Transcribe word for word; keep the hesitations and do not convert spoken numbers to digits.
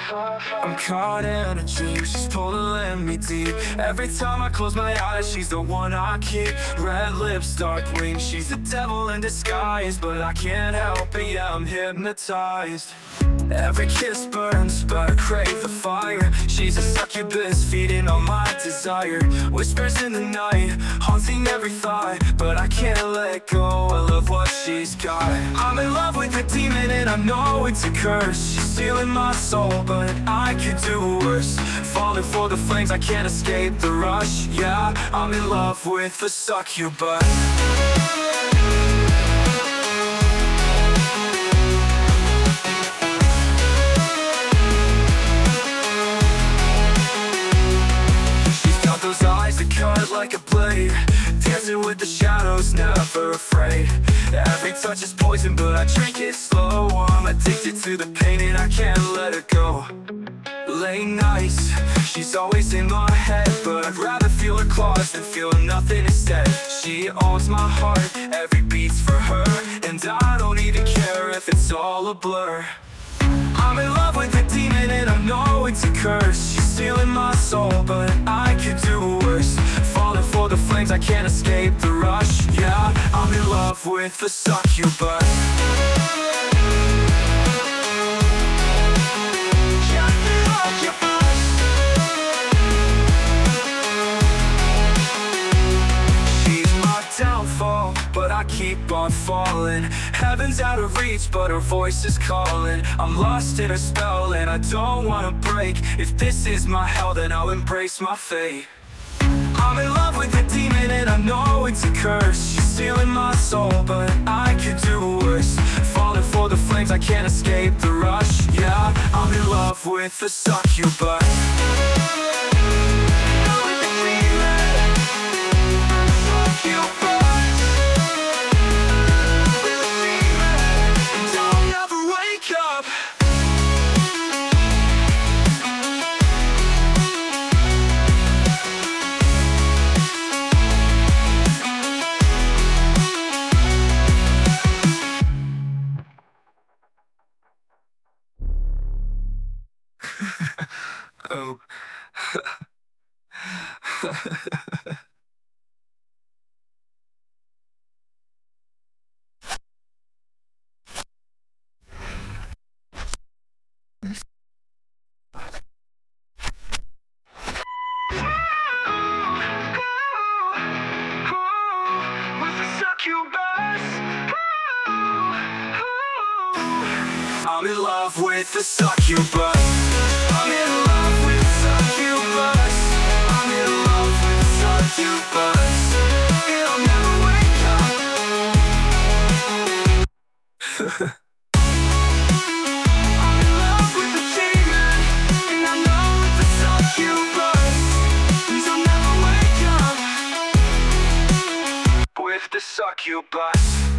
I'm caught in a dream, she's pulling me deep. Every time I close my eyes, she's the one I keep. Red lips, dark wings, she's the devil in disguise. But I can't help it, yeah, I'm hypnotized. Every kiss burns, but I crave the fire. She's a succubus, feeding on my desire. Whispers in the night, haunting every thought. But I can't let go, I love what she's got. I'm in love with a demon and I know it's a curse. She's stealing my soul, but I could do worse. Falling for the flames, I can't escape the rush. Yeah, I'm in love with a succubus. Cut like a blade, dancing with the shadows, never afraid. Every touch is poison, but I drink it slow. I'm addicted to the pain and I can't let it go. Late nights, she's always in my head, but I'd rather feel her claws than feel nothing instead. She owns my heart, every beat's for her, and I don't even care if it's all a blur. I'm in love with a demon and I know it's a curse. She's stealing my soul, but I could do worse. Falling for the flames, I can't escape the rush. Yeah, I'm in love with a succubus. But I keep on falling. Heaven's out of reach, but her voice is calling. I'm lost in her spell and I don't wanna break. If this is my hell, then I'll embrace my fate. I'm in love with a demon and I know it's a curse. She's stealing my soul, but I could do worse. Falling for the flames, I can't escape the rush. Yeah, I'm in love with a succubus. Oh. I'm in love with the succubus. I'm in love with the succubus. I'm in love with the succubus. It'll never wake up. I'm in love with the demon, and I know it's the succubus. He'll never wake up with the succubus.